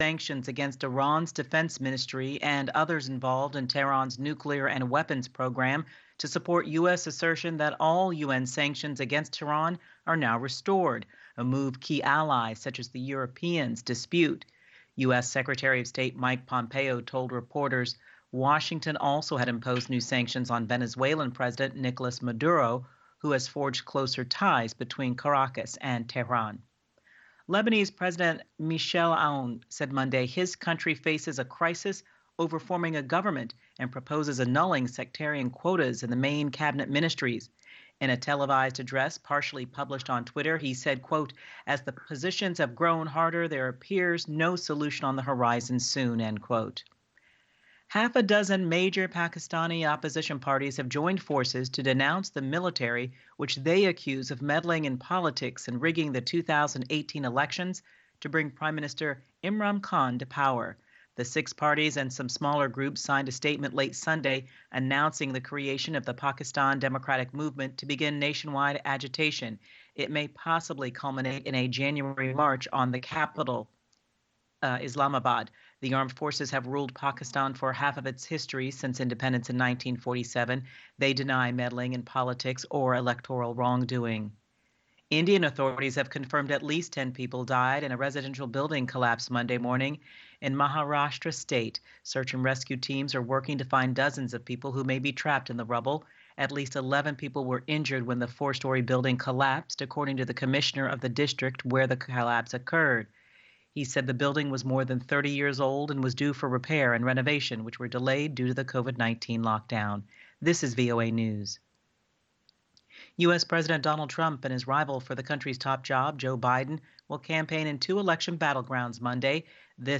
sanctions against Iran's defense ministry and others involved in Tehran's nuclear and weapons program to support U.S. assertion that all UN sanctions against Tehran are now restored, a move key allies such as the Europeans dispute. U.S. Secretary of State Mike Pompeo told reporters Washington also had imposed new sanctions on Venezuelan President Nicolas Maduro, who has forged closer ties between Caracas and Tehran. Lebanese President Michel Aoun said Monday his country faces a crisis over forming a government and proposes annulling sectarian quotas in the main cabinet ministries. In a televised address partially published on Twitter, he said, quote, as the positions have grown harder, there appears no solution on the horizon soon, end quote. Half a dozen major Pakistani opposition parties have joined forces to denounce the military, which they accuse of meddling in politics and rigging the 2018 elections to bring Prime Minister Imran Khan to power. The six parties and some smaller groups signed a statement late Sunday announcing the creation of the Pakistan Democratic Movement to begin nationwide agitation. It may possibly culminate in a January march on the capital, Islamabad. The armed forces have ruled Pakistan for half of its history since independence in 1947. They deny meddling in politics or electoral wrongdoing. Indian authorities have confirmed at least 10 people died in a residential building collapse Monday morning in Maharashtra state. Search and rescue teams are working to find dozens of people who may be trapped in the rubble. At least 11 people were injured when the four-story building collapsed, according to the commissioner of the district where the collapse occurred. He said the building was more than 30 years old and was due for repair and renovation, which were delayed due to the COVID-19 lockdown. This is VOA News. U.S. President Donald Trump and his rival for the country's top job, Joe Biden, will campaign in two election battlegrounds Monday. This